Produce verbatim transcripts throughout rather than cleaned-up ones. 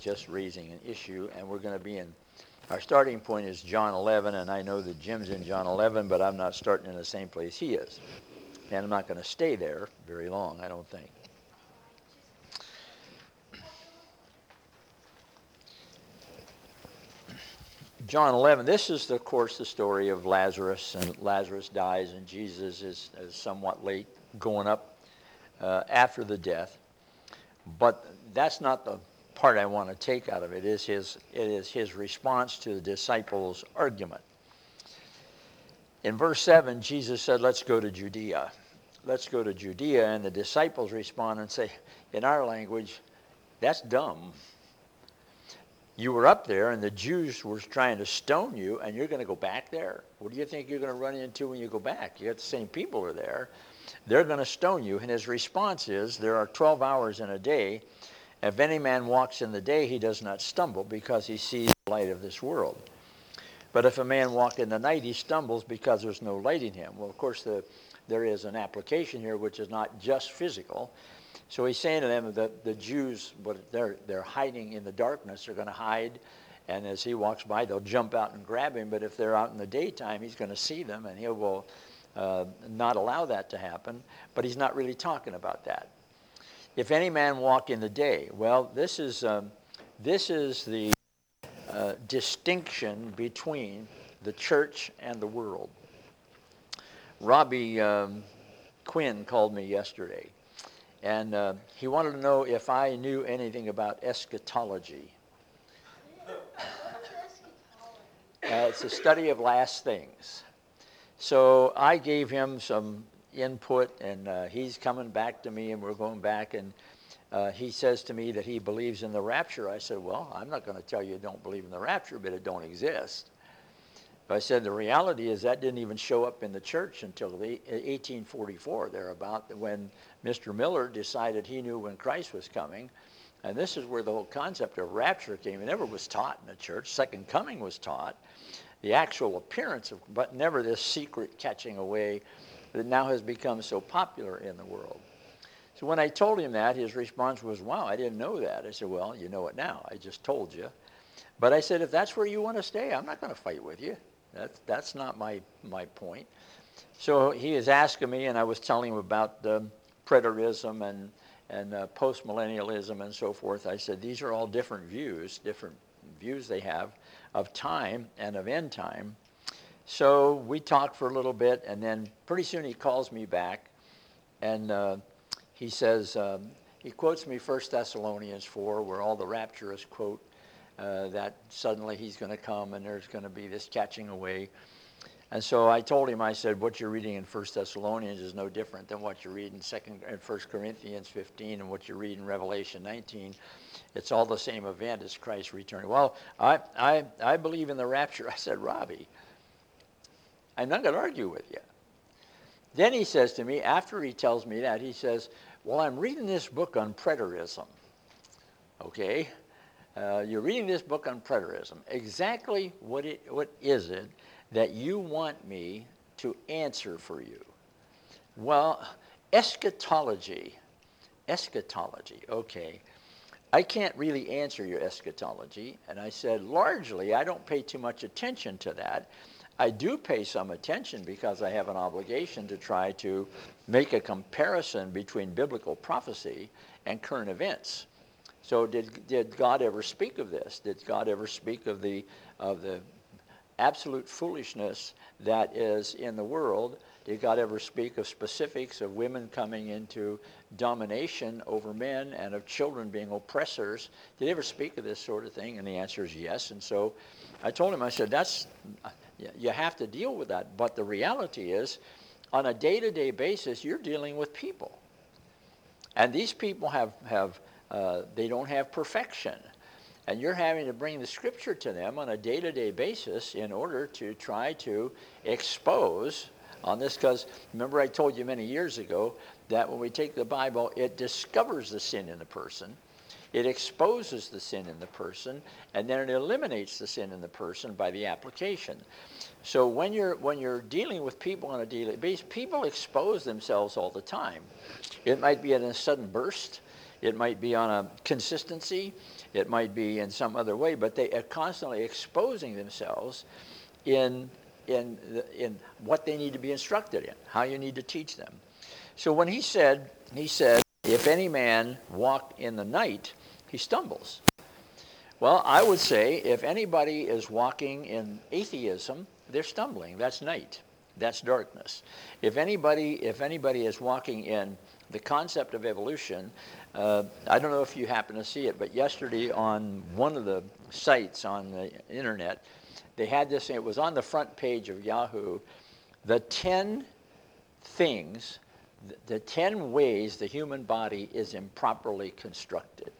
just raising an issue, and we're going to be in, our starting point is John eleven, and I know that Jim's in John eleven, but I'm not starting in the same place he is. And I'm not going to stay there very long, I don't think. John eleven, this is, of course, the story of Lazarus, and Lazarus dies, and Jesus is, is somewhat late going up uh, after the death. But that's not the part I want to take out of it. It is his, it is his response to the disciples' argument. In verse seven, Jesus said, let's go to Judea. Let's go to Judea. And the disciples respond and say, in our language, that's dumb. You were up there, and the Jews were trying to stone you, and you're going to go back there? What do you think you're going to run into when you go back? You got the same people are there. They're going to stone you. And his response is, there are twelve hours in a day. If any man walks in the day, he does not stumble, because he sees the light of this world. But if a man walk in the night, he stumbles, because there's no light in him. Well, of course, the, there is an application here which is not just physical. So he's saying to them that the Jews, but they're, they're hiding in the darkness, they're going to hide, and as he walks by, they'll jump out and grab him. But if they're out in the daytime, he's going to see them, and he will uh, not allow that to happen. But he's not really talking about that. If any man walk in the day, well, this is, um, this is the uh, distinction between the church and the world. Robbie um, Quinn called me yesterday. And uh, he wanted to know if I knew anything about eschatology. Uh, it's a study of last things. So I gave him some input, and uh, he's coming back to me, and we're going back, and uh, he says to me that he believes in the rapture. I said, well, I'm not going to tell you don't believe in the rapture, but it don't exist. But I said the reality is that didn't even show up in the church until the eighteen forty-four, thereabout, when Mister Miller decided he knew when Christ was coming. And this is where the whole concept of rapture came. It never was taught in the church. Second coming was taught. The actual appearance of, but never this secret catching away that now has become so popular in the world. So when I told him that, his response was, wow, I didn't know that. I said, well, you know it now. I just told you. But I said, if that's where you want to stay, I'm not going to fight with you. That's, that's not my, my point. So he was asking me, and I was telling him about um, preterism and, and uh, postmillennialism and so forth. I said, these are all different views, different views they have of time and of end time. So we talked for a little bit, and then pretty soon he calls me back, and uh, he says, um, he quotes me First Thessalonians four, where all the rapturists quote uh, that suddenly he's going to come and there's going to be this catching away. And so I told him, I said, what you're reading in First Thessalonians is no different than what you read in Second and First Corinthians fifteen and what you read in Revelation nineteen. It's all the same event as Christ returning. Well, I, I, I believe in the rapture. I said, Robbie, I'm not going to argue with you. Then he says to me, after he tells me that, he says, well, I'm reading this book on preterism. Okay? Uh, you're reading this book on preterism. Exactly what it, what is it that you want me to answer for you? Well, eschatology. Eschatology, okay. I can't really answer your eschatology. And I said, largely, I don't pay too much attention to that. I do pay some attention because I have an obligation to try to make a comparison between biblical prophecy and current events. So did, did God ever speak of this? Did God ever speak of the, of the absolute foolishness that is in the world? Did God ever speak of specifics of women coming into domination over men and of children being oppressors? Did he ever speak of this sort of thing? And the answer is yes. And so I told him, I said, that's, you have to deal with that. But the reality is, on a day-to-day basis, you're dealing with people. And these people have, have uh, they don't have perfection. And you're having to bring the scripture to them on a day-to-day basis in order to try to expose on this. Because remember I told you many years ago that when we take the Bible, it discovers the sin in the person. It exposes the sin in the person, and then it eliminates the sin in the person by the application. So when you're when you're dealing with people on a daily basis, people expose themselves all the time. It might be in a sudden burst. It might be on a consistency. It might be in some other way, but they are constantly exposing themselves in, in, the, in what they need to be instructed in, how you need to teach them. So when he said, he said, if any man walk in the night, he stumbles. Well, I would say if anybody is walking in atheism, they're stumbling. That's night. That's darkness. If anybody, if anybody is walking in the concept of evolution, uh, I don't know if you happen to see it, but yesterday on one of the sites on the internet, they had this, it was on the front page of Yahoo, the ten things, the ten ways the human body is improperly constructed.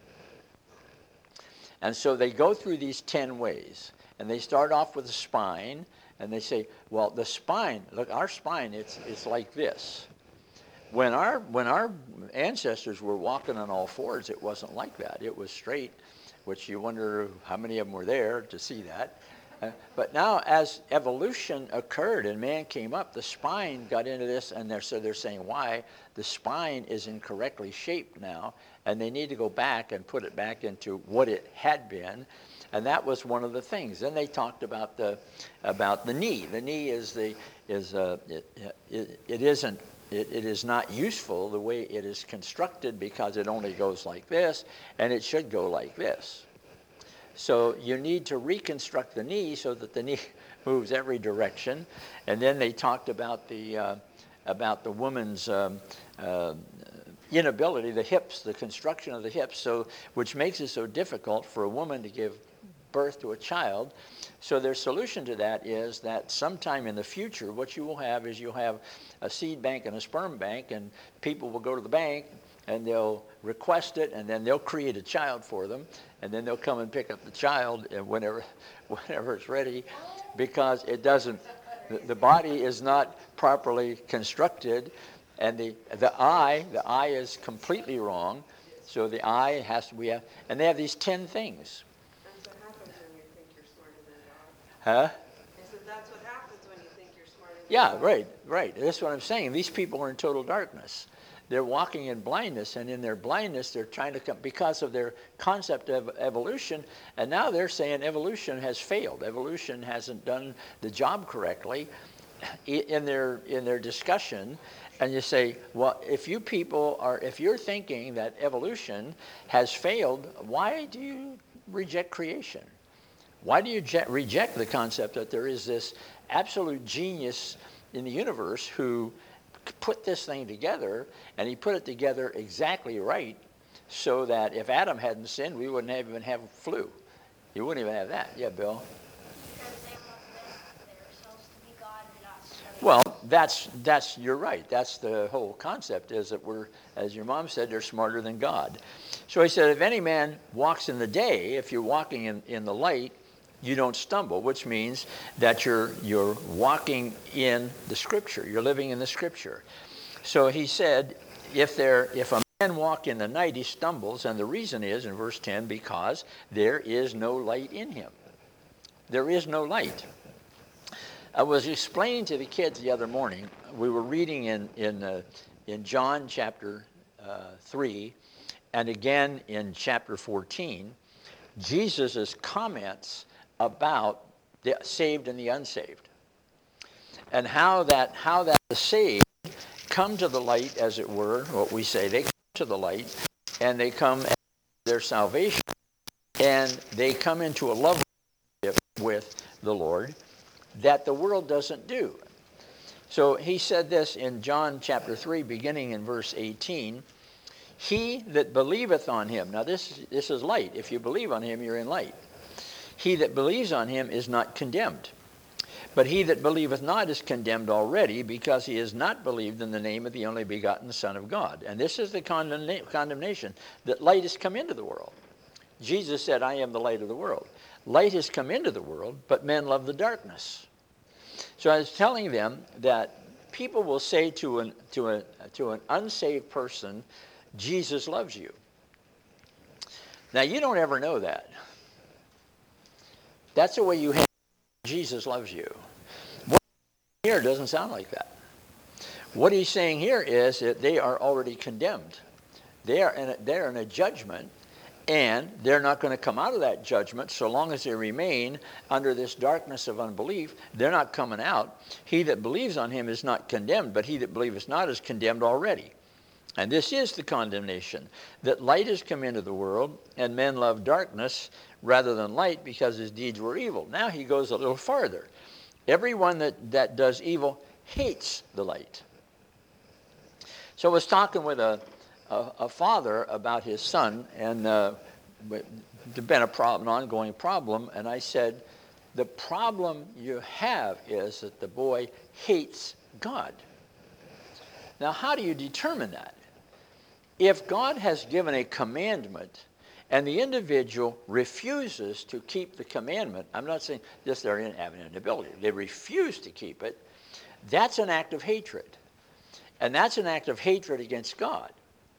And so they go through these ten ways, and they start off with the spine, and they say, well, the spine, look, our spine, it's, it's like this. When our, when our ancestors were walking on all fours, it wasn't like that. It was straight, which you wonder how many of them were there to see that. Uh, but now as evolution occurred and man came up, the spine got into this, and they're, so they're saying why the spine is incorrectly shaped now, and they need to go back and put it back into what it had been. And that was one of the things. Then they talked about the about the knee. The knee is the is uh, it, it, it isn't it, it is not useful the way it is constructed because it only goes like this, and it should go like this. So you need to reconstruct the knee so that the knee moves every direction. And then they talked about the uh, about the woman's um, uh, inability, the hips, the construction of the hips, so which makes it so difficult for a woman to give birth to a child. So their solution to that is that sometime in the future, what you will have is you'll have a seed bank and a sperm bank, and people will go to the bank and they'll request it, and then they'll create a child for them, and then they'll come and pick up the child and whenever, whenever it's ready, because it doesn't, the, the body is not properly constructed, and the the eye, the eye is completely wrong. So the eye has to, we have, and they have these ten things. That's what happens when you think you're smarter than God. Huh? I said, that's what happens when you think you're smarter than Yeah, God. right, right. That's what I'm saying. These people are in total darkness. They're walking in blindness, and in their blindness, they're trying to come, because of their concept of evolution, and now they're saying evolution has failed. Evolution hasn't done the job correctly in their, in their discussion. And you say, well, if you people are, if you're thinking that evolution has failed, why do you reject creation? Why do you je- reject the concept that there is this absolute genius in the universe who put this thing together, and he put it together exactly right, so that if Adam hadn't sinned, we wouldn't have even have flu. You wouldn't even have that. Yeah, Bill? Well, that's, that's, you're right. That's the whole concept, is that we're, as your mom said, they're smarter than God. So he said, if any man walks in the day, if you're walking in, in the light, you don't stumble, which means that you're, you're walking in the Scripture. You're living in the Scripture. So he said, if, there, if a man walk in the night, he stumbles, and the reason is, in verse ten, because there is no light in him. There is no light. I was explaining to the kids the other morning, we were reading in, in, uh, in John chapter uh, three, and again in chapter fourteen, Jesus' comments about the saved and the unsaved, and how that, how that the saved come to the light, as it were, what we say, they come to the light, and they come at their salvation, and they come into a love relationship with the Lord that the world doesn't do. So he said this in John chapter three, beginning in verse eighteen, he that believeth on him, now this, this is light. If you believe on him, you're in light. He that believes on him is not condemned. But he that believeth not is condemned already, because he has not believed in the name of the only begotten Son of God. And this is the condemna- condemnation, that light has come into the world. Jesus said, I am the light of the world. Light has come into the world, but men love the darkness. So I was telling them that people will say to an, to a, to an unsaved person, Jesus loves you. Now, you don't ever know that. That's the way you have Jesus loves you. What here doesn't sound like that. What he's saying here is that they are already condemned. They are in a, they're in a judgment, And they're not going to come out of that judgment so long as they remain under this darkness of unbelief. They're not coming out. He that believes on him is not condemned, but he that believeth not is condemned already. And this is the condemnation, that light has come into the world, and men love darkness rather than light because his deeds were evil. Now he goes a little farther. Everyone that, that does evil hates the light. So I was talking with a, a, a father about his son, and uh, there'd been a problem, an ongoing problem, and I said, the problem you have is that the boy hates God. Now, how do you determine that? If God has given a commandment and the individual refuses to keep the commandment, I'm not saying just they're in having an ability, they refuse to keep it, that's an act of hatred. And that's an act of hatred against God.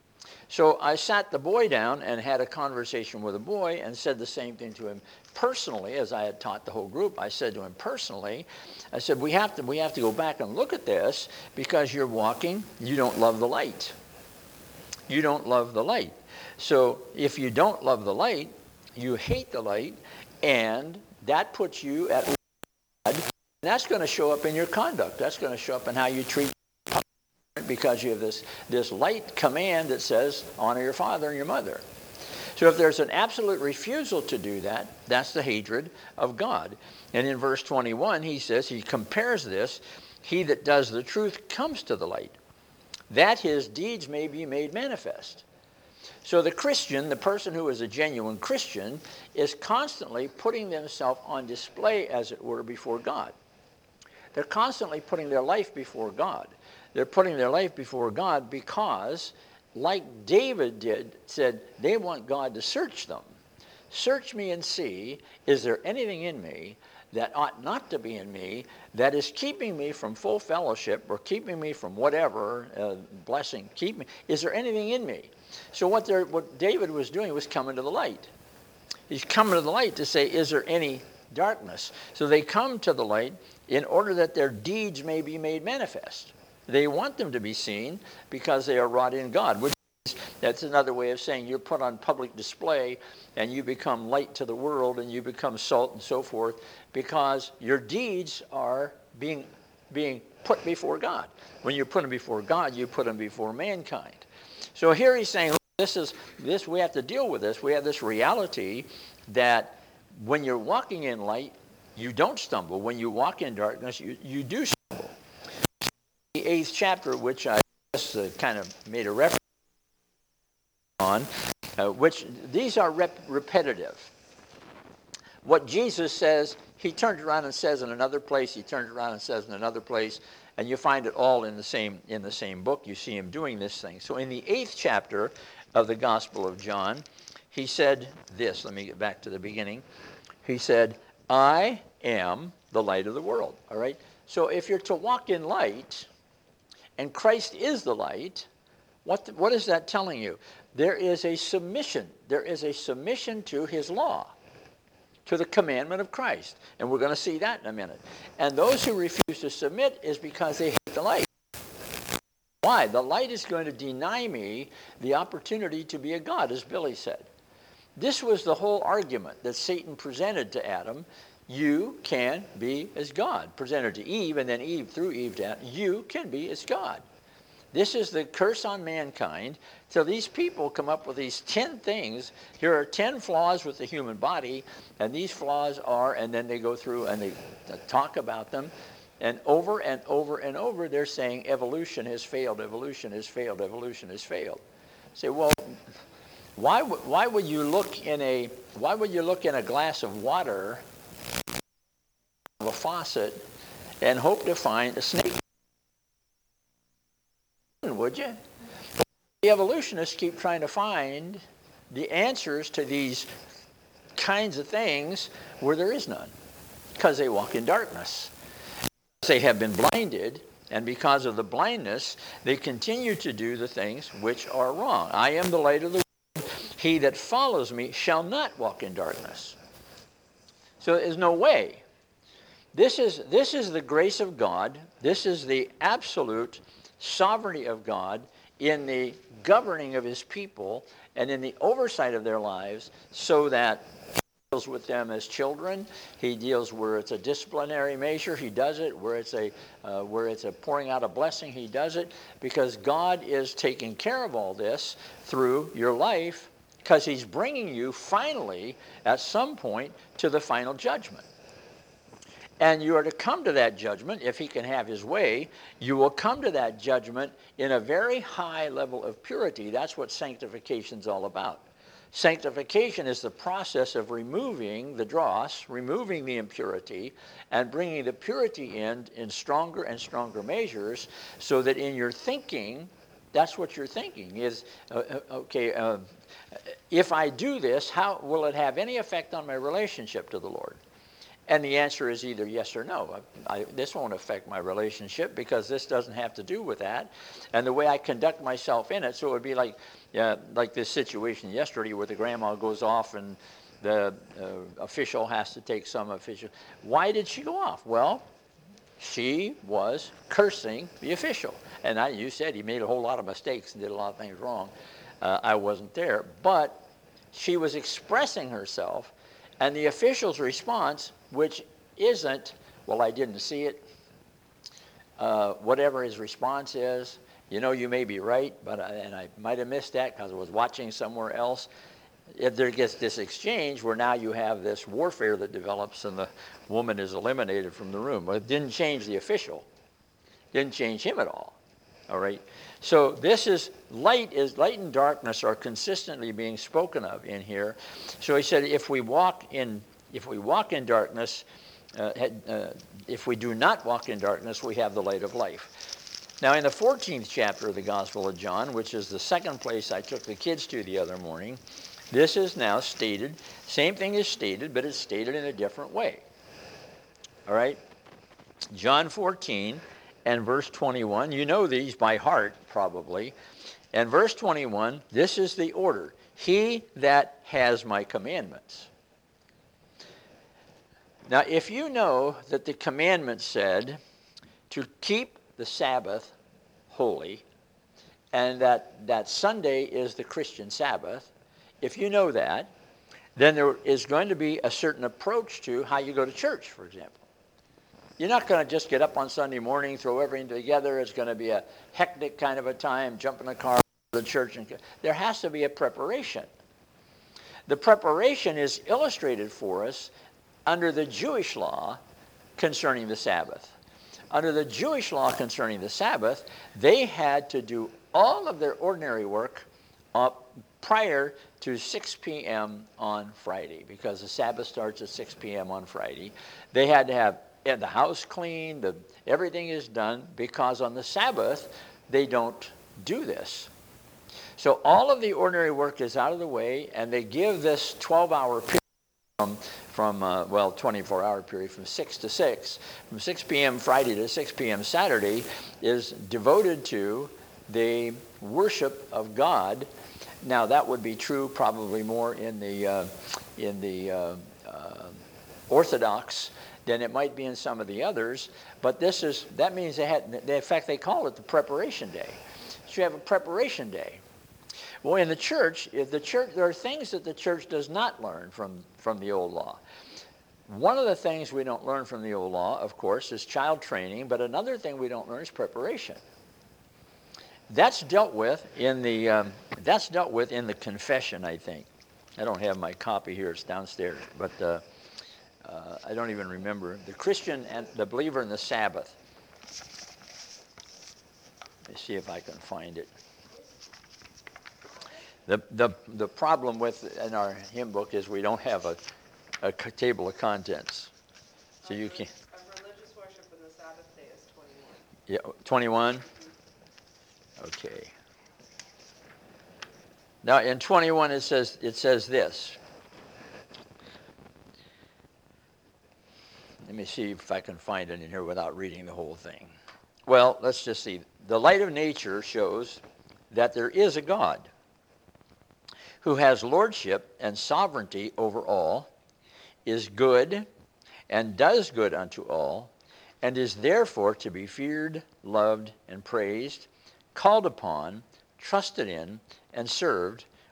So I sat the boy down and had a conversation with the boy and said the same thing to him personally, as I had taught the whole group. I said to him personally, I said, we have to, we have to go back and look at this because you're walking, you don't love the light. You don't love the light. So if you don't love the light, you hate the light, and that puts you at God. And that's going to show up in your conduct. That's going to show up in how you treat because you have this, this light command that says, honor your father and your mother. So if there's an absolute refusal to do that, that's the hatred of God. And in verse twenty-one, he says, he compares this, he that does the truth comes to the light, that his deeds may be made manifest. So the Christian, the person who is a genuine Christian, is constantly putting themselves on display, as it were, before God. They're constantly putting their life before God. They're putting their life before God because, like David did, said they want God to search them. Search me and see, is there anything in me that ought not to be in me, that is keeping me from full fellowship or keeping me from whatever uh, blessing, keep me, is there anything in me? So what, what David was doing was coming to the light. He's coming to the light to say, is there any darkness? So they come to the light in order that their deeds may be made manifest. They want them to be seen because they are wrought in God, which is, that's another way of saying you're put on public display and you become light to the world and you become salt and so forth because your deeds are being, being put before God. When you put them before God, you put them before mankind. So here he's saying, this is this we have to deal with this. We have this reality that when you're walking in light, you don't stumble. When you walk in darkness, you, you do stumble. The eighth chapter, which I just uh, kind of made a reference on, uh, which these are rep- repetitive. What Jesus says, he turns around and says in another place, he turns around and says in another place, and you find it all in the same in the same book. You see him doing this thing. So in the eighth chapter of the Gospel of John, he said this. Let me get back to the beginning. He said, I am the light of the world. All right? So if you're to walk in light, and Christ is the light, what, the, what is that telling you? There is a submission. There is a submission to his law, to the commandment of Christ. And we're going to see that in a minute. And those who refuse to submit is because they hate the light. Why? The light is going to deny me the opportunity to be a God, as Billy said. This was the whole argument that Satan presented to Adam. You can be as God. Presented to Eve, and then Eve, through Eve to Adam, you can be as God. This is the curse on mankind. So these people come up with these ten things. Here are ten flaws with the human body, and these flaws are, and then they go through and they talk about them. And over and over and over, they're saying evolution has failed, evolution has failed, evolution has failed. Say, well, why, w- why would you look in a why would you look in a glass of water, of a faucet, and hope to find a snake? Would you? The evolutionists keep trying to find the answers to these kinds of things where there is none, because they walk in darkness. They have been blinded, and because of the blindness, they continue to do the things which are wrong. I am the light of the world. He that follows me shall not walk in darkness. So there's no way. This is, this is the grace of God. This is the absolute sovereignty of God in the governing of his people and in the oversight of their lives, so that he deals with them as children. He deals where it's a disciplinary measure, he does it. Where it's a uh, where it's a pouring out a blessing, he does it. Because God is taking care of all this through your life, because he's bringing you finally, at some point, to the final judgment. And you are to come to that judgment, if he can have his way, you will come to that judgment in a very high level of purity. That's what sanctification is all about. Sanctification is the process of removing the dross, removing the impurity, and bringing the purity in in stronger and stronger measures, so that in your thinking, that's what you're thinking is, uh, okay, uh, if I do this, how will it have any effect on my relationship to the Lord? And the answer is either yes or no. I, I, this won't affect my relationship because this doesn't have to do with that. And the way I conduct myself in it, so it would be like, uh, like this situation yesterday where the grandma goes off and the uh, official has to take some official. Why did she go off? Well, she was cursing the official. And I, you said he made a whole lot of mistakes and did a lot of things wrong. Uh, I wasn't there. But she was expressing herself, and the official's response, which isn't, well, I didn't see it, uh, whatever his response is, you know, you may be right, but I, and I might have missed that because I was watching somewhere else. If there gets this exchange where now you have this warfare that develops and the woman is eliminated from the room. Well, it didn't change the official. Didn't change him at all. All right. So this is light is light and darkness are consistently being spoken of in here. So he said, if we walk in if we walk in darkness, uh, uh, if we do not walk in darkness, we have the light of life. Now, in the fourteenth chapter of the Gospel of John, which is the second place I took the kids to the other morning, this is now stated. Same thing is stated, but it's stated in a different way. All right. John fourteen. And verse twenty-one, you know these by heart probably. And verse twenty-one, this is the order. He that has my commandments. Now, if you know that the commandment said to keep the Sabbath holy, and that, that Sunday is the Christian Sabbath, if you know that, then there is going to be a certain approach to how you go to church, for example. You're not going to just get up on Sunday morning, throw everything together. It's going to be a hectic kind of a time, jump in the car, go to the church. And there has to be a preparation. The preparation is illustrated for us under the Jewish law concerning the Sabbath. Under the Jewish law concerning the Sabbath, they had to do all of their ordinary work up prior to six p.m. on Friday, because the Sabbath starts at six p.m. on Friday. They had to have and the house cleaned, the, everything is done, because on the Sabbath, they don't do this. So all of the ordinary work is out of the way, and they give this twelve-hour period from, from uh, well, twenty-four hour period from six to six. From six p.m. Friday to six p.m. Saturday is devoted to the worship of God. Now, that would be true probably more in the, uh, in the uh, uh, Orthodox than it might be in some of the others, but this is, that means they had, in fact, they call it the preparation day. So you have a preparation day. Well, in the church, if the church, there are things that the church does not learn from, from the old law. One of the things we don't learn from the old law, of course, is child training, but another thing we don't learn is preparation. That's dealt with in the, um, that's dealt with in the confession, I think. I don't have my copy here, it's downstairs, but uh, Uh, I don't even remember. The Christian and the believer in the Sabbath. Let me see if I can find it. The, the, the problem with in our hymn book is we don't have a, a table of contents. So you can't. Of religious worship in the Sabbath day is twenty-one. Yeah, twenty-one? Okay. Now in twenty-one it says it says this. Let me see if I can find it in here without reading the whole thing. Well, let's just see. The light of nature shows that there is a God who has lordship and sovereignty over all, is good, and does good unto all, and is therefore to be feared, loved, and praised, called upon, trusted in, and served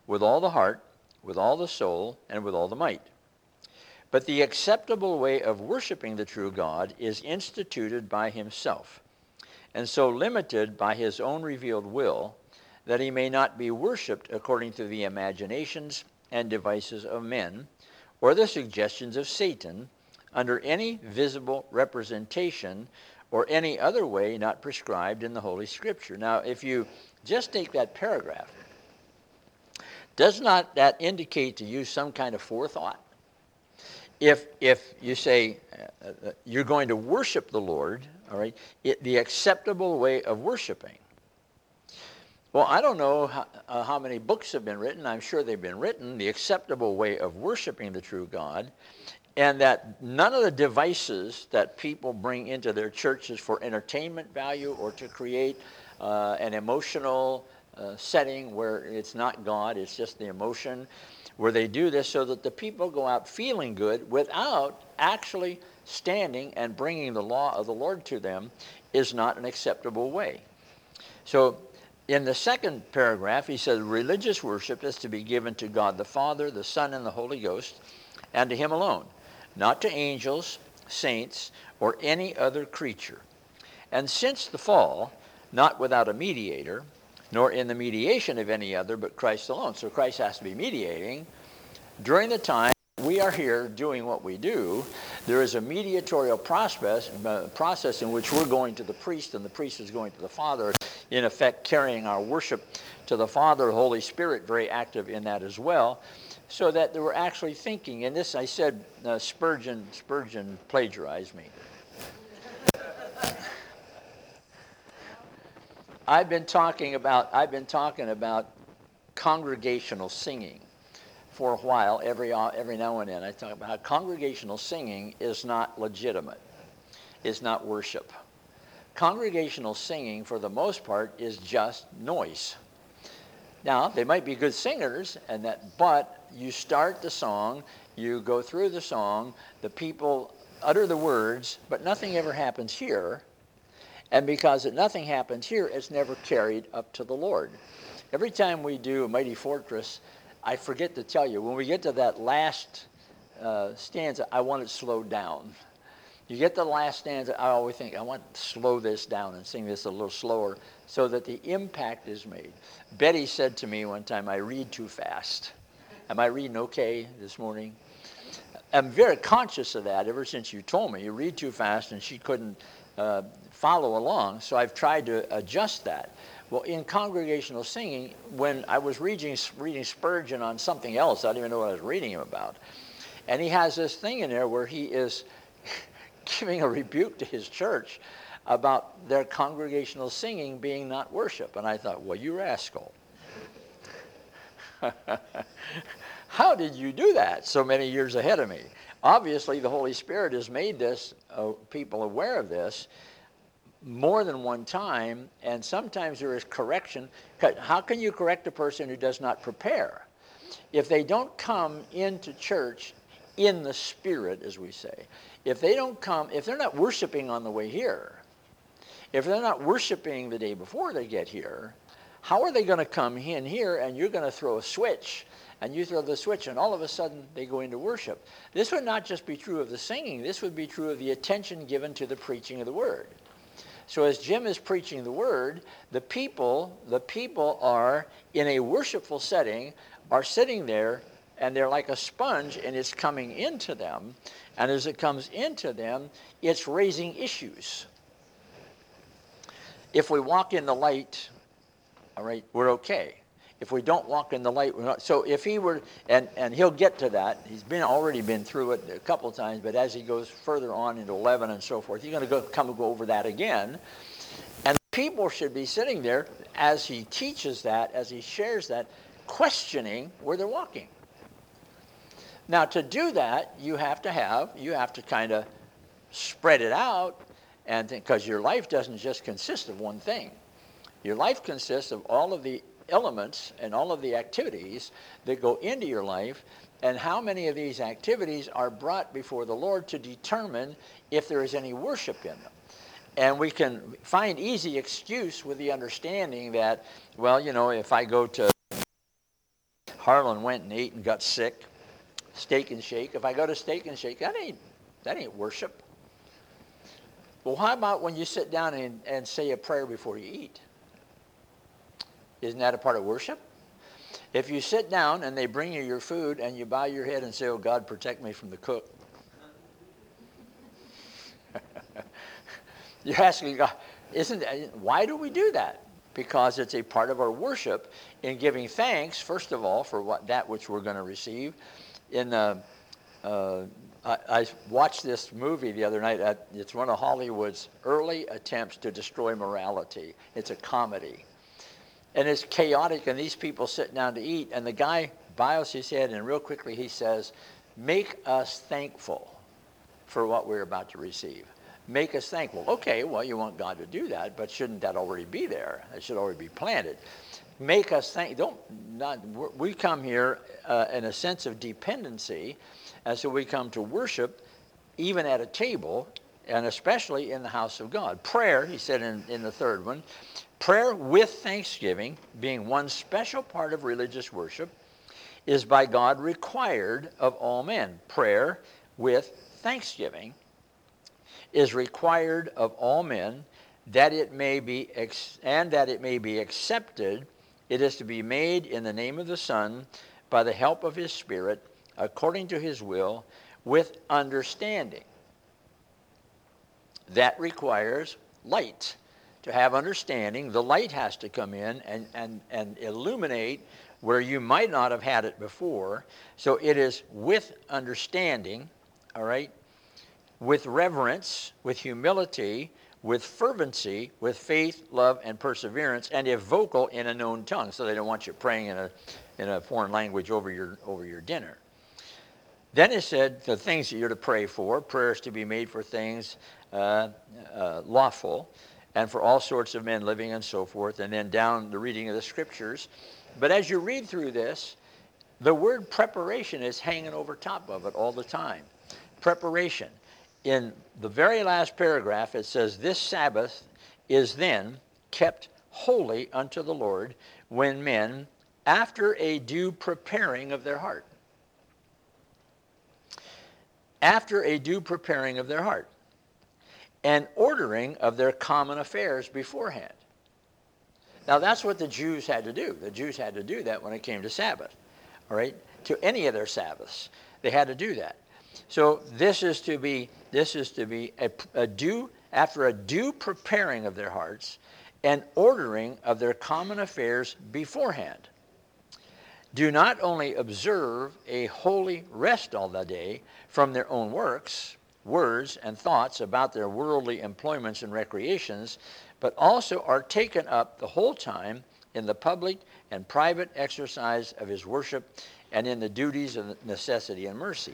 with all the heart, with all the soul, and with all the might. But the acceptable way of worshiping the true God is instituted by himself, and so limited by his own revealed will, that he may not be worshipped according to the imaginations and devices of men, or the suggestions of Satan, under any visible representation or any other way not prescribed in the Holy Scripture. Now, if you just take that paragraph, does not that indicate to you some kind of forethought? If, if you say uh, uh, you're going to worship the Lord, all right, it, the acceptable way of worshiping. Well, I don't know how, uh, how many books have been written. I'm sure they've been written, the acceptable way of worshiping the true God, and that none of the devices that people bring into their churches for entertainment value or to create uh, an emotional uh, setting where it's not God, it's just the emotion, where they do this so that the people go out feeling good without actually standing and bringing the law of the Lord to them, is not an acceptable way. So in the second paragraph, he says, religious worship is to be given to God the Father, the Son, and the Holy Ghost, and to him alone, not to angels, saints, or any other creature. And since the fall, not without a mediator, nor in the mediation of any other, but Christ alone. So Christ has to be mediating. During the time we are here doing what we do, there is a mediatorial process, uh, process in which we're going to the priest, and the priest is going to the Father, in effect carrying our worship to the Father, the Holy Spirit, very active in that as well, so that they were actually thinking. And this, I said, uh, Spurgeon, Spurgeon plagiarized me. I've been talking about I've been talking about congregational singing for a while. Every every now and then I talk about how congregational singing is not legitimate. It's not worship. Congregational singing, for the most part, is just noise. Now, they might be good singers, and that, but you start the song, you go through the song, the people utter the words, but nothing ever happens here. And because it, nothing happens here, it's never carried up to the Lord. Every time we do a Mighty Fortress, I forget to tell you, when we get to that last uh, stanza, I want it slowed down. You get the last stanza, I always think, I want to slow this down and sing this a little slower so that the impact is made. Betty said to me one time, I read too fast. Am I reading okay this morning? I'm very conscious of that ever since you told me. You read too fast, and she couldn't uh, follow along, so I've tried to adjust that. Well, in congregational singing, when I was reading, reading Spurgeon on something else, I don't even know what I was reading him about, and he has this thing in there where he is giving a rebuke to his church about their congregational singing being not worship. And I thought, well, you rascal. How did you do that so many years ahead of me? Obviously, the Holy Spirit has made this, uh, people aware of this more than one time, and sometimes there is correction. How can you correct a person who does not prepare? If they don't come into church in the Spirit, as we say, if they don't come, if they're not worshiping on the way here, if they're not worshiping the day before they get here, how are they going to come in here and you're going to throw a switch, and you throw the switch and all of a sudden they go into worship? This would not just be true of the singing, this would be true of the attention given to the preaching of the Word. So as Jim is preaching the Word, the people, the people are in a worshipful setting, are sitting there, and they're like a sponge, and it's coming into them. And as it comes into them, it's raising issues. If we walk in the light, all right, we're okay. If we don't walk in the light, we're not. So if he were, and, and he'll get to that. He's been already been through it a couple of times, but as he goes further on into eleven and so forth, he's going to go come and go over that again. And people should be sitting there as he teaches that, as he shares that, questioning where they're walking. Now, to do that, you have to have, you have to kind of spread it out, and because your life doesn't just consist of one thing. Your life consists of all of the elements and all of the activities that go into your life, and how many of these activities are brought before the Lord to determine if there is any worship in them. And we can find easy excuse with the understanding that, well, you know, if I go to Harlan went and ate and got sick. Steak and Shake. If I go to Steak and Shake, that ain't, that ain't worship. Well, how about when you sit down and, and say a prayer before you eat? Isn't that a part of worship? If you sit down and they bring you your food and you bow your head and say, oh, God, protect me from the cook. You're asking God, isn't that, why do we do that? Because it's a part of our worship in giving thanks, first of all, for what that which we're going to receive. In uh, uh, I, I watched this movie the other night. At, it's one of Hollywood's early attempts to destroy morality. It's a comedy. And it's chaotic, and these people sit down to eat, and the guy bows his head, and real quickly he says, make us thankful for what we're about to receive. Make us thankful. Okay, well, you want God to do that, but shouldn't that already be there? It should already be planted. Make us thank. Don't not. We come here uh, in a sense of dependency, and so we come to worship, even at a table, and especially in the house of God. Prayer, he said in, in the third one, prayer with thanksgiving, being one special part of religious worship, is by God required of all men. Prayer with thanksgiving is required of all men, that it may be ex- and that it may be accepted. It is to be made in the name of the Son, by the help of his Spirit, according to his will, with understanding. That requires light. To have understanding, the light has to come in and, and, and illuminate where you might not have had it before. So it is with understanding, all right, with reverence, with humility, with fervency, with faith, love, and perseverance, and if vocal, in a known tongue. So they don't want you praying in a, in a foreign language over your, over your dinner. Then it said the things that you're to pray for, prayers to be made for things uh, uh, lawful, and for all sorts of men living and so forth, and then down the reading of the scriptures. But as you read through this, the word preparation is hanging over top of it all the time. Preparation. In the very last paragraph, it says, this Sabbath is then kept holy unto the Lord, when men, after a due preparing of their heart. After a due preparing of their heart. And ordering of their common affairs beforehand. Now that's what the Jews had to do. The Jews had to do that when it came to Sabbath, all right? To any of their Sabbaths, they had to do that. So this is to be, this is to be a, a due, after a due preparing of their hearts, and ordering of their common affairs beforehand. Do not only observe a holy rest all the day from their own works, words, and thoughts about their worldly employments and recreations, but also are taken up the whole time in the public and private exercise of his worship and in the duties of necessity and mercy.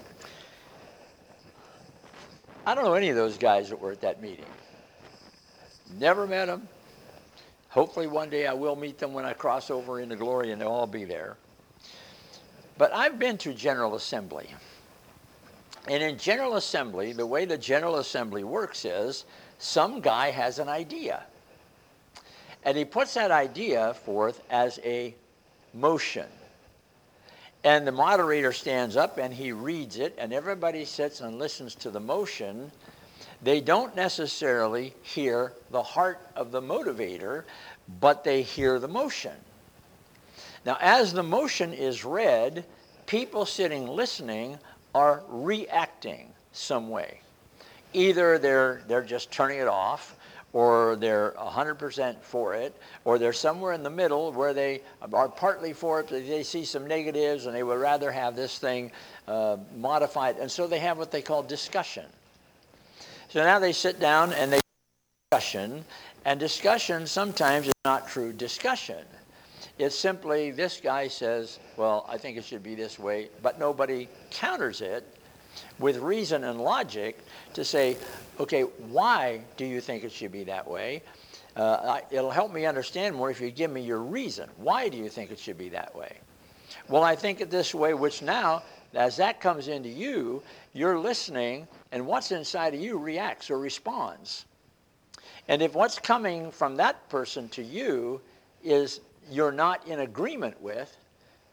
I don't know any of those guys that were at that meeting. Never met them. Hopefully one day I will meet them when I cross over into glory, and they'll all be there. But I've been to General Assembly. And in General Assembly, the way the General Assembly works is some guy has an idea. And he puts that idea forth as a motion. And the moderator stands up and he reads it, and everybody sits and listens to the motion. They don't necessarily hear the heart of the motivator, but they hear the motion. Now, as the motion is read, people sitting listening are reacting some way. Either they're, they're just turning it off, or they're one hundred percent for it, or they're somewhere in the middle where they are partly for it, but they see some negatives and they would rather have this thing uh, modified. And so they have what they call discussion. So now they sit down and they discussion, and discussion sometimes is not true discussion. It's simply this guy says, well, I think it should be this way, but nobody counters it with reason and logic to say, okay, why do you think it should be that way? Uh, I, it'll help me understand more if you give me your reason. Why do you think it should be that way? Well, I think it this way, which now, as that comes into you, you're listening, and what's inside of you reacts or responds. And if what's coming from that person to you is you're not in agreement with,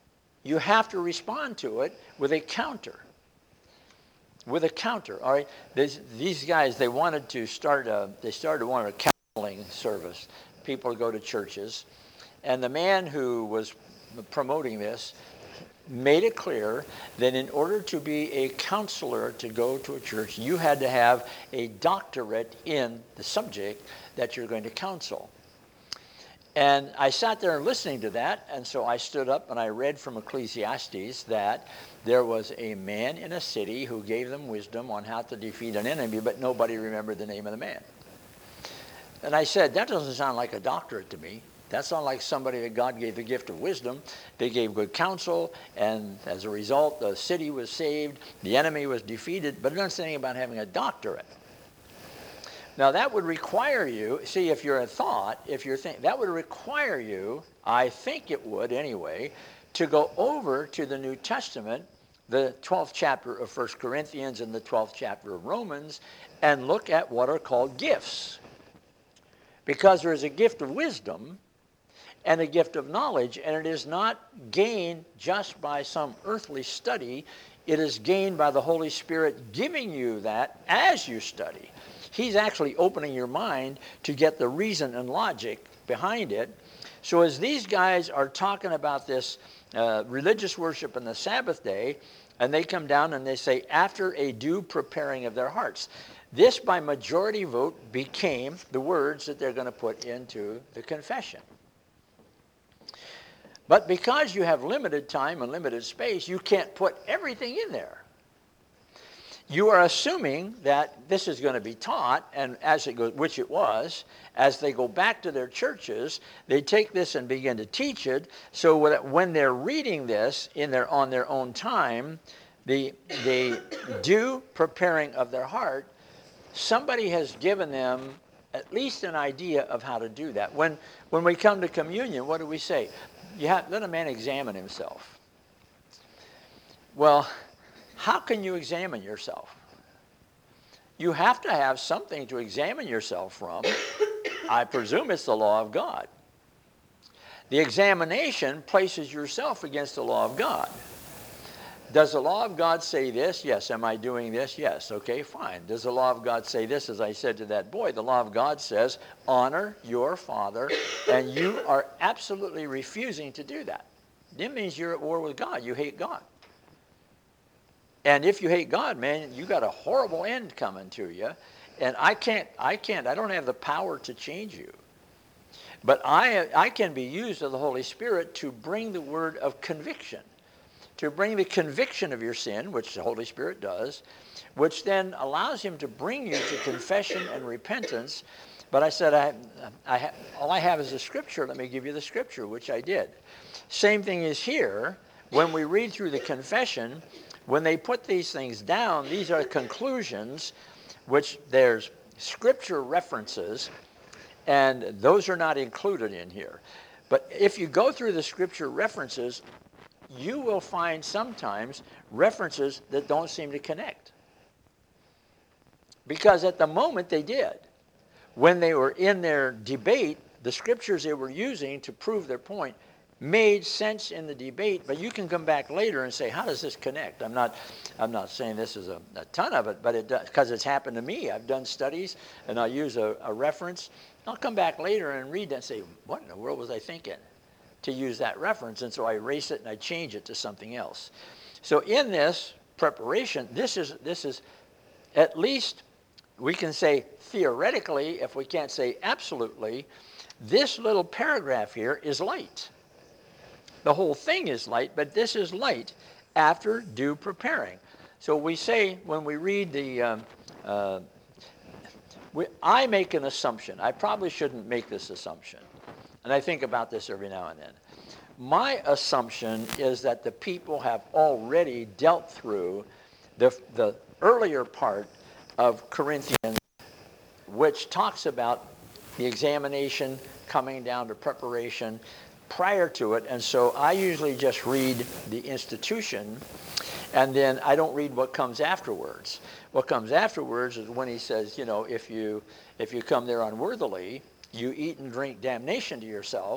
you have to respond to it with a counter. With a counter, all right? These, these guys, they wanted to start a, they started one of a counseling service. People go to churches. And the man who was promoting this made it clear that in order to be a counselor to go to a church, you had to have a doctorate in the subject that you're going to counsel. And I sat there listening to that, and so I stood up and I read from Ecclesiastes that there was a man in a city who gave them wisdom on how to defeat an enemy, but nobody remembered the name of the man. And I said, that doesn't sound like a doctorate to me. That sounds like somebody that God gave the gift of wisdom. They gave good counsel, and as a result, the city was saved, the enemy was defeated, but it doesn't say anything about having a doctorate. Now that would require you, see if you're in thought, if you're thinking, that would require you, I think it would anyway, to go over to the New Testament, the twelfth chapter of First Corinthians and the twelfth chapter of Romans, and look at what are called gifts. Because there is a gift of wisdom and a gift of knowledge, and it is not gained just by some earthly study. It is gained by the Holy Spirit giving you that as you study. He's actually opening your mind to get the reason and logic behind it. So as these guys are talking about this uh, religious worship on the Sabbath day, and they come down and they say, after a due preparing of their hearts. This, by majority vote, became the words that they're going to put into the confession. But because you have limited time and limited space, you can't put everything in there. You are assuming that this is going to be taught, and as it goes, which it was, as they go back to their churches, they take this and begin to teach it, so that when they're reading this in their on their own time, the the due preparing of their heart, somebody has given them at least an idea of how to do that. When when we come to communion, what do we say? You have, let a man examine himself. Well, how can you examine yourself? You have to have something to examine yourself from. I presume it's the law of God. The examination places yourself against the law of God. Does the law of God say this? Yes. Am I doing this? Yes. Okay, fine. Does the law of God say this? As I said to that boy, the law of God says, honor your father, and you are absolutely refusing to do that. It means you're at war with God. You hate God. And if you hate God, man, you got a horrible end coming to you. And I can't, I can't, I don't have the power to change you. But I, I can be used of the Holy Spirit to bring the word of conviction, to bring the conviction of your sin, which the Holy Spirit does, which then allows him to bring you to confession and repentance. But I said, I, I, all I have is the scripture. Let me give you the scripture, which I did. Same thing is here. When we read through the confession, when they put these things down, these are conclusions, which there's scripture references, and those are not included in here. But if you go through the scripture references, you will find sometimes references that don't seem to connect. Because at the moment they did. When they were in their debate, the scriptures they were using to prove their point made sense in the debate, but you can come back later and say, how does this connect? I'm not, I'm not saying this is a, a ton of it, but it does, because it's happened to me. I've done studies, and I'll use a, a reference. I'll come back later and read that and say, what in the world was I thinking to use that reference? And so I erase it and I change it to something else. So in this preparation, this is, this is at least, we can say theoretically, if we can't say absolutely, this little paragraph here is light. The whole thing is light, but this is light after due preparing. So we say when we read the, um, uh, we, I make an assumption. I probably shouldn't make this assumption. And I think about this every now and then. My assumption is that the people have already dealt through the, the earlier part of Corinthians, which talks about the examination coming down to preparation prior to it. And so I usually just read the institution, and then I don't read what comes afterwards. What comes afterwards is when he says, you know, if you if you come there unworthily, you eat and drink damnation to yourself,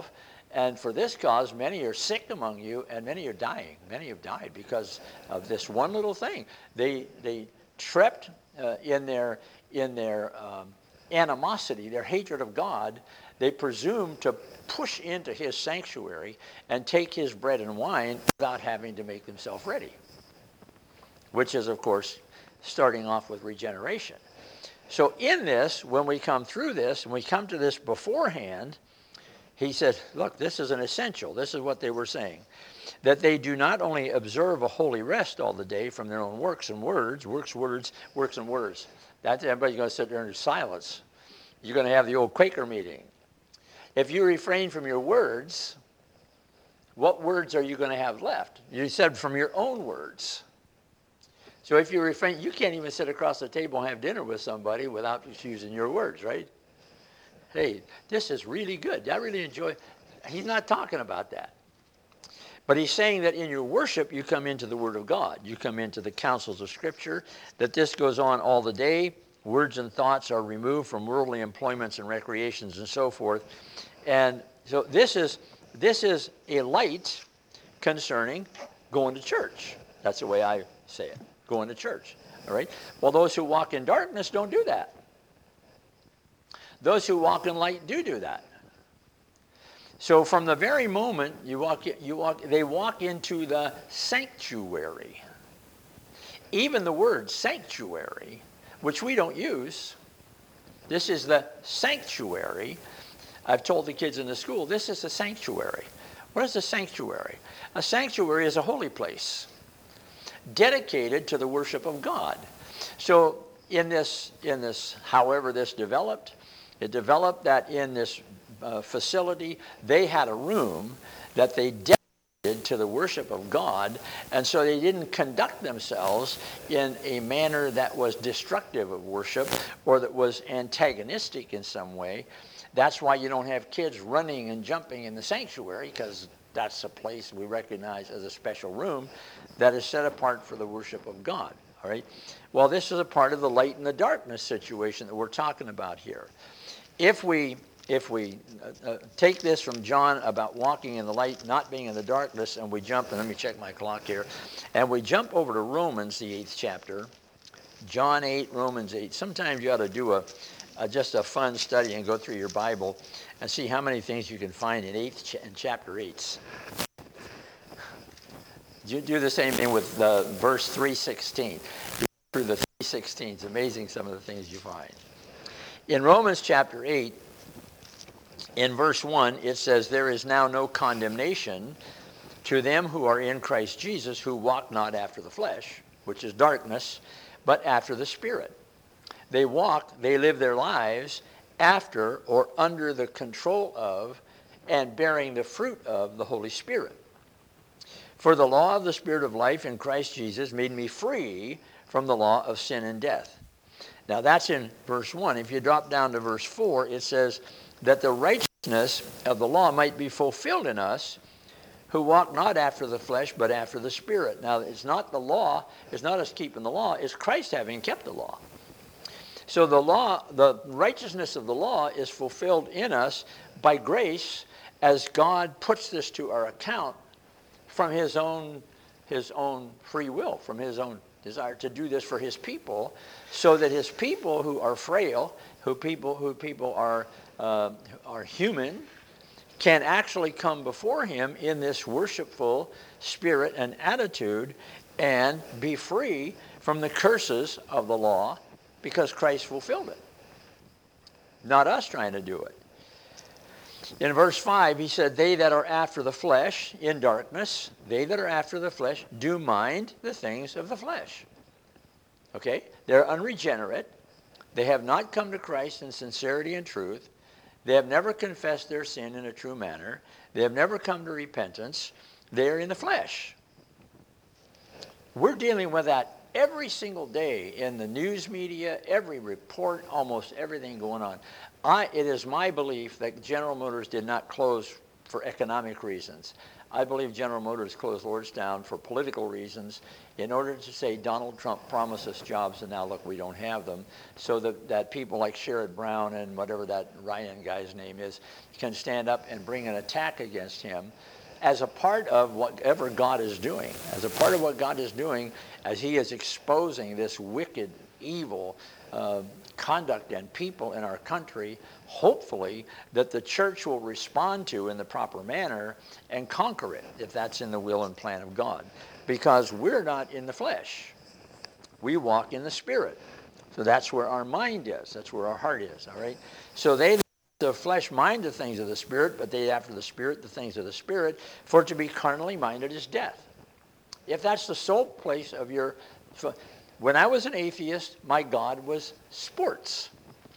And for this cause, many are sick among you, and many are dying. Many have died because of this one little thing. They they tripped uh, in their in their um, animosity, their hatred of God. They presumed to push into his sanctuary and take his bread and wine without having to make themselves ready, which is, of course, starting off with regeneration. So in this, when we come through this, and we come to this beforehand, he said, look, this is an essential. This is what they were saying. That they do not only observe a holy rest all the day from their own works and words, works, words, works and words. That's, everybody's going to sit there in silence. You're going to have the old Quaker meeting. If you refrain from your words, what words are you going to have left? You said from your own words. So if you refrain, you can't even sit across the table and have dinner with somebody without using your words, right? Hey, this is really good. I really enjoy it. He's not talking about that. But he's saying that in your worship, you come into the Word of God. You come into the counsels of Scripture, that this goes on all the day. Words and thoughts are removed from worldly employments and recreations and so forth. And so this is, this is a light concerning going to church. That's the way I say it, going to church. All right? Well, those who walk in darkness don't do that. Those who walk in light do do that. So from the very moment you walk, you walk, they walk into the sanctuary. Even the word sanctuary, which we don't use, this is the sanctuary. I've told the kids in the school, this is a sanctuary. What is a sanctuary? A sanctuary is a holy place dedicated to the worship of God. So in this, in this, however this developed, it developed that in this uh, facility, they had a room that they dedicated to the worship of God, and so they didn't conduct themselves in a manner that was destructive of worship or that was antagonistic in some way. That's why you don't have kids running and jumping in the sanctuary, because that's a place we recognize as a special room that is set apart for the worship of God. All right? Well, this is a part of the light and the darkness situation that we're talking about here. If we if we uh, uh, take this from John about walking in the light, not being in the darkness, and we jump, and let me check my clock here, and we jump over to Romans, the eighth chapter, John eight, Romans eight. Sometimes you ought to do a, a just a fun study and go through your Bible and see how many things you can find in eighth ch- in chapter eight. You do the same thing with uh, verse three sixteen. Through the three sixteen, it's amazing some of the things you find. In Romans chapter eight, in verse one, it says, there is now no condemnation to them who are in Christ Jesus, who walk not after the flesh, which is darkness, but after the Spirit. They walk, they live their lives after or under the control of and bearing the fruit of the Holy Spirit. For the law of the Spirit of life in Christ Jesus made me free from the law of sin and death. Now that's in verse one. If you drop down to verse four, it says that the righteousness of the law might be fulfilled in us who walk not after the flesh, but after the Spirit. Now it's not the law, it's not us keeping the law, it's Christ having kept the law. So the law, the righteousness of the law is fulfilled in us by grace as God puts this to our account from his own, his own free will, from his own desire to do this for his people, so that his people who are frail, who people who people are uh, are human, can actually come before him in this worshipful spirit and attitude and be free from the curses of the law because Christ fulfilled it. Not us trying to do it. In verse five, he said, they that are after the flesh in darkness, they that are after the flesh do mind the things of the flesh. Okay? They're unregenerate. They have not come to Christ in sincerity and truth. They have never confessed their sin in a true manner. They have never come to repentance. They are in the flesh. We're dealing with that every single day in the news media, every report, almost everything going on. I, it is my belief that General Motors did not close for economic reasons. I believe General Motors closed Lordstown for political reasons in order to say Donald Trump promised us jobs and now look, we don't have them, so that, that people like Sherrod Brown and whatever that Ryan guy's name is can stand up and bring an attack against him as a part of whatever God is doing, as a part of what God is doing as he is exposing this wicked, evil uh, conduct and people in our country, hopefully that the church will respond to in the proper manner and conquer it, if that's in the will and plan of God. Because we're not in the flesh. We walk in the Spirit. So that's where our mind is. That's where our heart is, all right? So they, the flesh mind the things of the Spirit, but they after the Spirit the things of the Spirit. For to be carnally minded is death. If that's the sole place of your... When I was an atheist, my God was sports.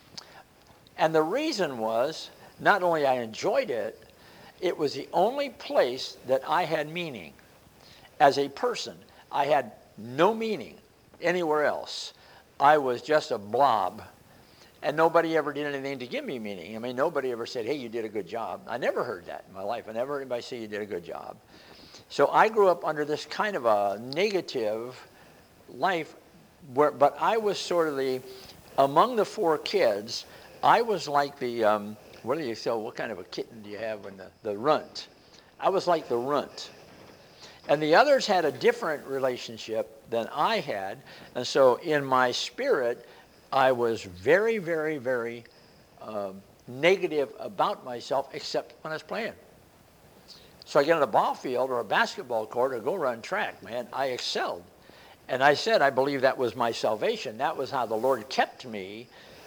And the reason was, not only I enjoyed it, it was the only place that I had meaning. As a person, I had no meaning anywhere else. I was just a blob. And nobody ever did anything to give me meaning. I mean, nobody ever said, hey, you did a good job. I never heard that in my life. I never heard anybody say you did a good job. So I grew up under this kind of a negative life, where, but I was sort of the, among the four kids, I was like the, um, what do you say, what kind of a kitten do you have in the, the runt? I was like the runt. And the others had a different relationship than I had. And so in my spirit, I was very, very, very um, negative about myself, except when I was playing. So I get on a ball field or a basketball court or go run track, man, I excelled. And I said, I believe that was my salvation. That was how the Lord kept me,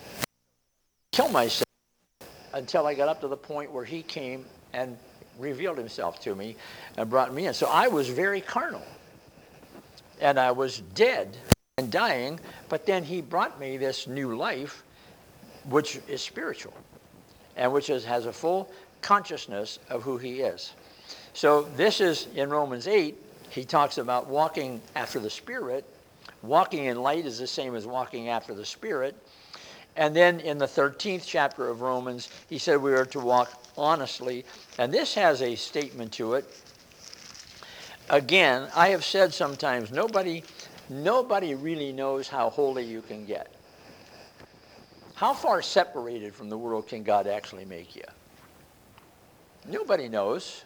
kill myself, until I got up to the point where he came and revealed himself to me and brought me in. So I was very carnal. And I was dead and dying, but then he brought me this new life, which is spiritual, and which is, has a full consciousness of who he is. So this is in Romans eight. He talks about walking after the Spirit. Walking in light is the same as walking after the Spirit. And then in the thirteenth chapter of Romans, he said we are to walk honestly. And this has a statement to it. Again, I have said sometimes, nobody, nobody really knows how holy you can get. How far separated from the world can God actually make you? Nobody knows.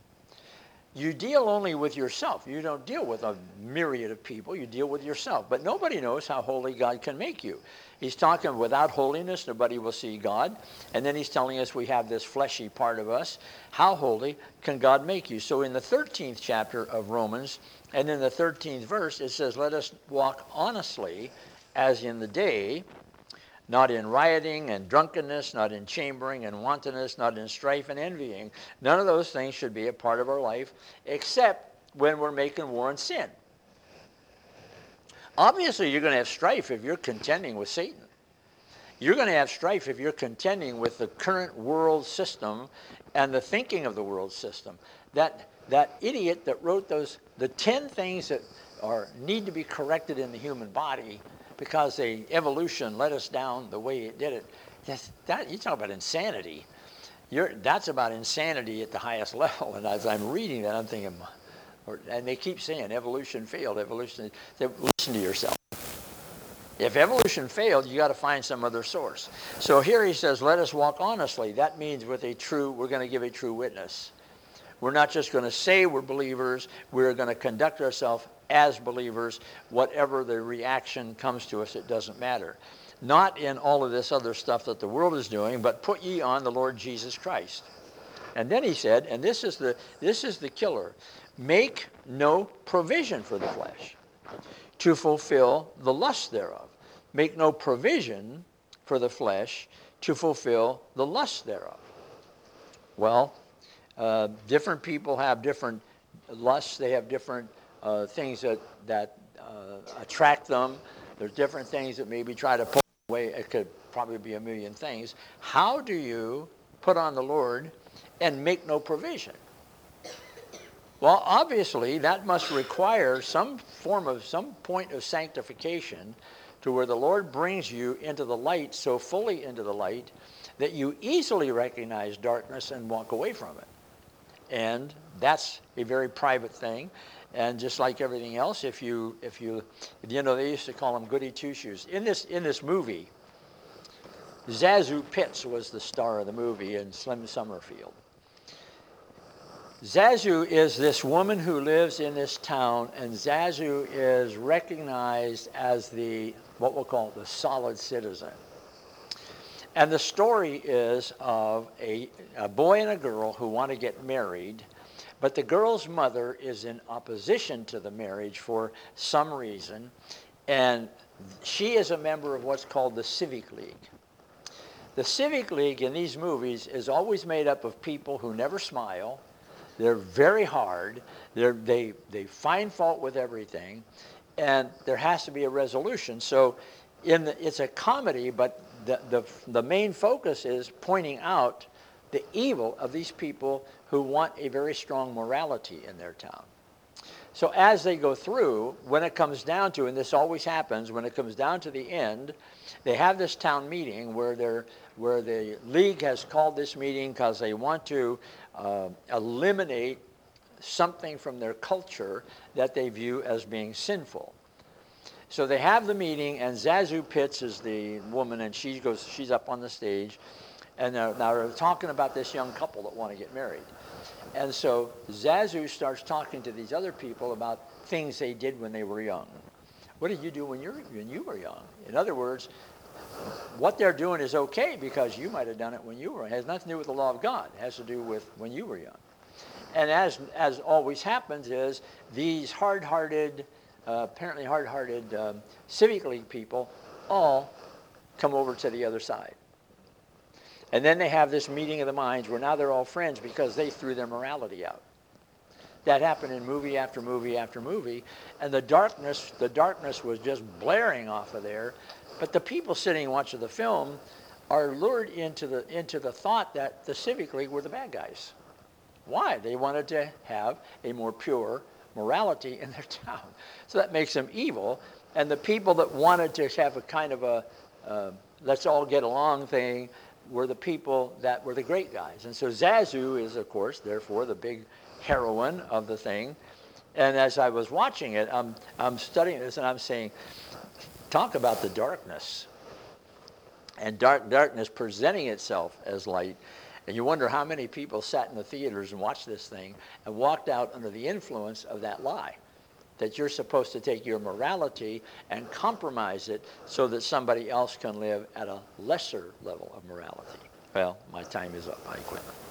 You deal only with yourself. You don't deal with a myriad of people. You deal with yourself. But nobody knows how holy God can make you. He's talking without holiness, nobody will see God. And then he's telling us we have this fleshy part of us. How holy can God make you? So in the thirteenth chapter of Romans, and in the thirteenth verse, it says, let us walk honestly as in the day, not in rioting and drunkenness, not in chambering and wantonness, not in strife and envying. None of those things should be a part of our life, except when we're making war and sin. Obviously, you're going to have strife if you're contending with Satan. You're going to have strife if you're contending with the current world system and the thinking of the world system. That, that idiot that wrote those, the ten things that are, need to be corrected in the human body, because the evolution let us down the way it did it. That's, that, you talk about insanity. You're, that's about insanity at the highest level. And as I'm reading that, I'm thinking, or, and they keep saying evolution failed, evolution. They, listen to yourself. If evolution failed, you got to find some other source. So here he says, let us walk honestly. That means with a true, we're going to give a true witness. We're not just going to say we're believers. We're going to conduct ourselves as believers. Whatever the reaction comes to us, it doesn't matter. Not in all of this other stuff that the world is doing, but put ye on the Lord Jesus Christ. And then he said, and this is the, this is the killer, make no provision for the flesh to fulfill the lust thereof. Make no provision for the flesh to fulfill the lust thereof. Well, uh, different people have different lusts. They have different uh, things that, that uh, attract them. There's different things that maybe try to pull away. It could probably be a million things. How do you put on the Lord and make no provision? Well, obviously, that must require some form of, some point of sanctification to where the Lord brings you into the light, so fully into the light, that you easily recognize darkness and walk away from it. And that's a very private thing. And just like everything else, if you, if you, you know, they used to call them goody two-shoes. In this, in this movie, Zazu Pitts was the star of the movie and Slim Summerfield. Zazu is this woman who lives in this town, and Zazu is recognized as the, what we'll call the solid citizen. And the story is of a, a boy and a girl who want to get married, but the girl's mother is in opposition to the marriage for some reason, and she is a member of what's called the Civic League. The Civic League in these movies is always made up of people who never smile. They're very hard. They're, they, they find fault with everything, and there has to be a resolution. So in the, it's a comedy, but the, the, the main focus is pointing out the evil of these people who want a very strong morality in their town. So as they go through, when it comes down to, and this always happens, when it comes down to the end, they have this town meeting where they're, where the league has called this meeting because they want to uh, eliminate something from their culture that they view as being sinful. So they have the meeting, and Zazu Pitts is the woman, and she goes, she's up on the stage, and they're, now they're talking about this young couple that want to get married. And so Zazu starts talking to these other people about things they did when they were young. What did you do when you were, when you were young? In other words, what they're doing is okay because you might have done it when you were. It has nothing to do with the law of God. It has to do with when you were young. And as, as always happens is these hard-hearted, uh, apparently hard-hearted um, Civic League people all come over to the other side. And then they have this meeting of the minds where now they're all friends because they threw their morality out. That happened in movie after movie after movie, and the darkness, the darkness was just blaring off of there. But the people sitting and watching the film are lured into the into the thought that the Civic League were the bad guys. Why? They wanted to have a more pure morality in their town, so that makes them evil. And the people that wanted to have a kind of a uh, let's all get along thing were the people that were the great guys. And so Zazu is, of course, therefore, the big heroine of the thing. And as I was watching it, I'm, I'm studying this, and I'm saying, talk about the darkness. And dark darkness presenting itself as light. And you wonder how many people sat in the theaters and watched this thing and walked out under the influence of that lie, that you're supposed to take your morality and compromise it so that somebody else can live at a lesser level of morality. Well, my time is up. I quit.